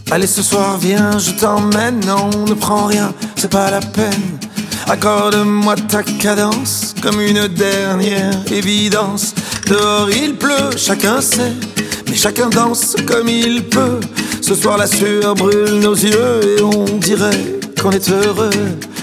Allez ce soir viens, je t'emmène. Non, ne prends rien, c'est pas la peine. Accorde-moi ta cadence comme une dernière évidence. Dehors il pleut, chacun sait, mais chacun danse comme il peut. Ce soir la sueur brûle nos yeux et on dirait qu'on est heureux.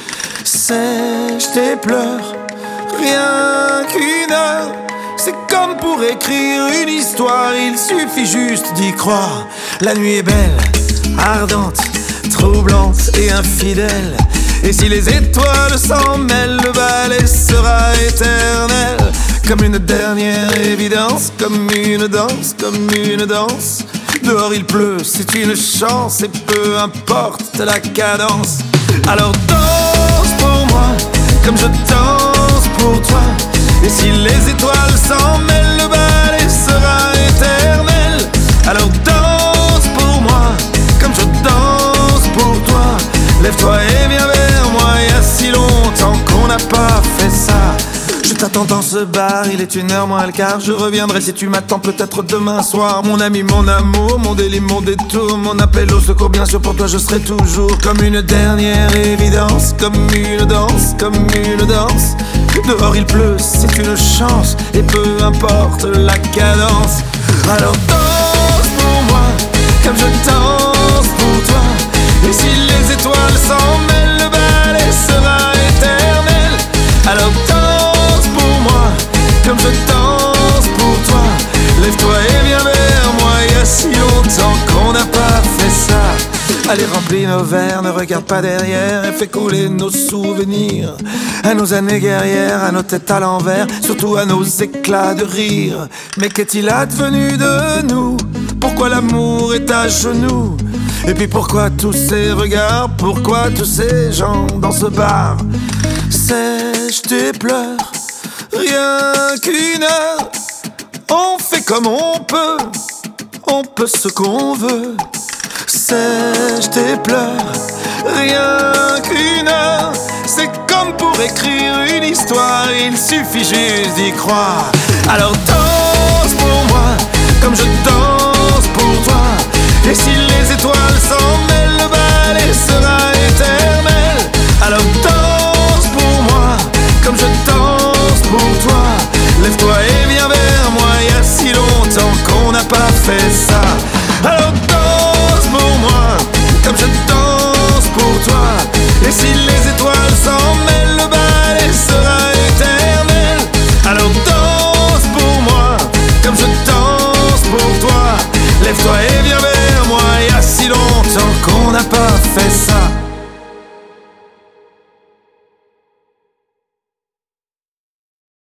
Sèche tes pleurs, rien qu'une heure. C'est comme pour écrire une histoire, il suffit juste d'y croire. La nuit est belle, ardente, troublante et infidèle. Et si les étoiles s'en mêlent, le ballet sera éternel. Comme une dernière évidence, comme une danse, comme une danse. Dehors il pleut, c'est une chance, et peu importe la cadence. Alors danse pour moi, comme je danse pour toi. Et si les étoiles s'en mêlent, le ballet sera éternel. Alors danse pour moi, comme je danse pour toi. Lève-toi et viens vers moi, il y a si longtemps qu'on n'a pas fait ça. Je t'attends dans ce bar, il est 1h moins le quart. Je reviendrai si tu m'attends peut-être demain soir. Mon ami, mon amour, mon délit, mon détour, mon appel au secours, bien sûr pour toi je serai toujours. Comme une dernière évidence, comme une danse, comme une danse. Dehors il pleut, c'est une chance, et peu importe la cadence. Alors danse pour moi, comme je danse pour toi. Et si les étoiles s'en mêlent, le ballet sera éternel. Alors danse pour moi, comme je danse pour toi. Lève-toi et viens vers moi, il y a si longtemps qu'on n'a pas fait ça. Allez remplis nos verres, ne regarde pas derrière et fais couler nos souvenirs. À nos années guerrières, à nos têtes à l'envers, surtout à nos éclats de rire. Mais qu'est-il advenu de nous? Pourquoi l'amour est à genoux? Et puis pourquoi tous ces regards? Pourquoi tous ces gens dans ce bar? Sèche tes pleurs, rien qu'une heure. On fait comme on peut ce qu'on veut. Sèche tes pleurs, rien qu'une heure. C'est comme pour écrire une histoire, il suffit juste d'y croire. Alors danse pour moi, comme je danse pour toi. Et si les étoiles s'en mêlent, le ballet sera éternel. Alors danse pour moi, comme je danse pour toi.